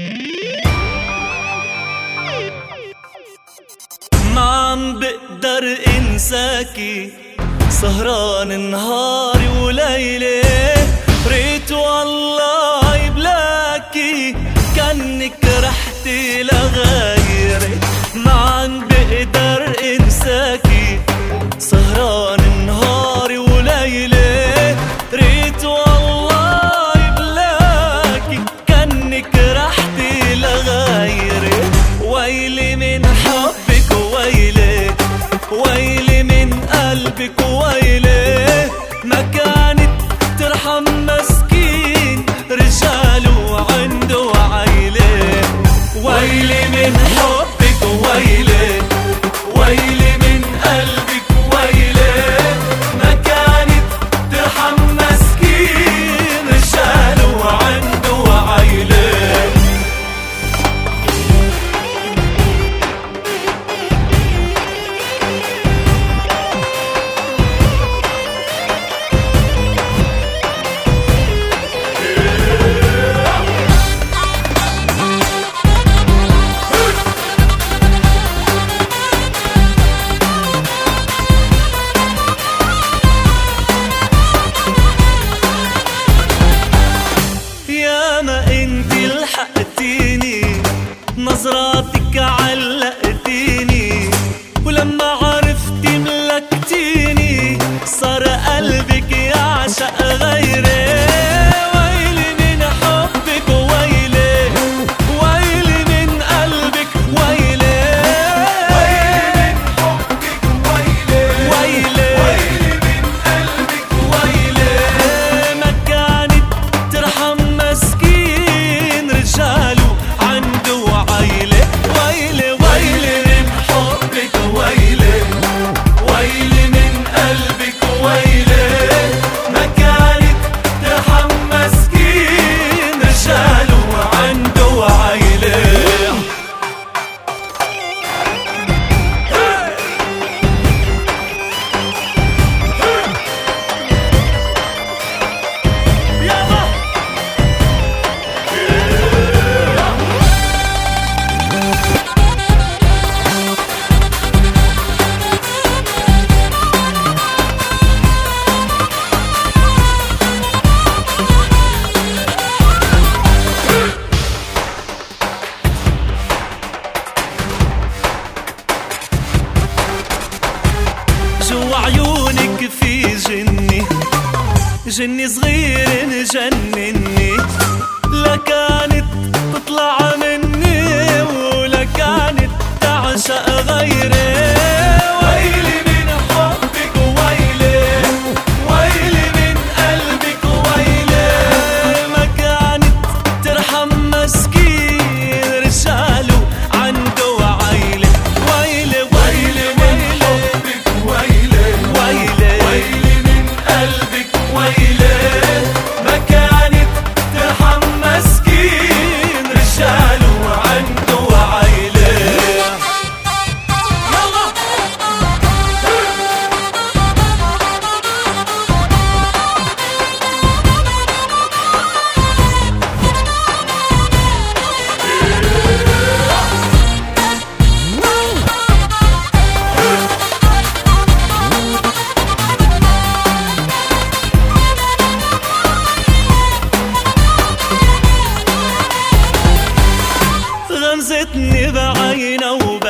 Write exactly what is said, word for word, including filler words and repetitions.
ما عم بقدر انساكي، سهران نهاري وليلي، ريت والله يبلاكي كأنك رحتي لغيري. ما عم بقدر انساكي، سهران نهاري وليلي، ريت والله يبلاكي كأنك رحتي لغيري. ويلي من حبك ويلي، ويلي من قلبك ويلي، ما كانت ترحم مسكين رجاله عنده عيلة. ويلي من حبك ويلي، ويلي من قلبك ويلي، ما كانت ترحم مسكين رجاله عنده عيلة. نظراتك علقتيني، ولما عرفتي ملكتيني، صار قلبك يعشق غيري. ويلي من حبك ويلي، ويلي من قلبك ويلي، ويلي من حبك ويلي، ويلي ويلي من قلبك ويلي، ما كانت ترحم مسكين رجاله عنده عيلة. ويلي ويلي من حبك ويلي، ويلي من قلبك ويلي، ما كانت ترحم مسكين رجاله عنده عيلة. جوا عيونك في جني، جني صغير جنني، لا كانت تطلع مني ولا كانت تعشق غيري. ويلي من حبك ويلي، ويلي من قلبك ويلي، ما كانت ترحم مسكين رجاله عنده عيلة. ويلي ويلي من حبك ويلي، ويلي ويلي من قلبك ويلي، ما كانت ترحم مسكين رجاله عنده عيلة. غمزتني بعينه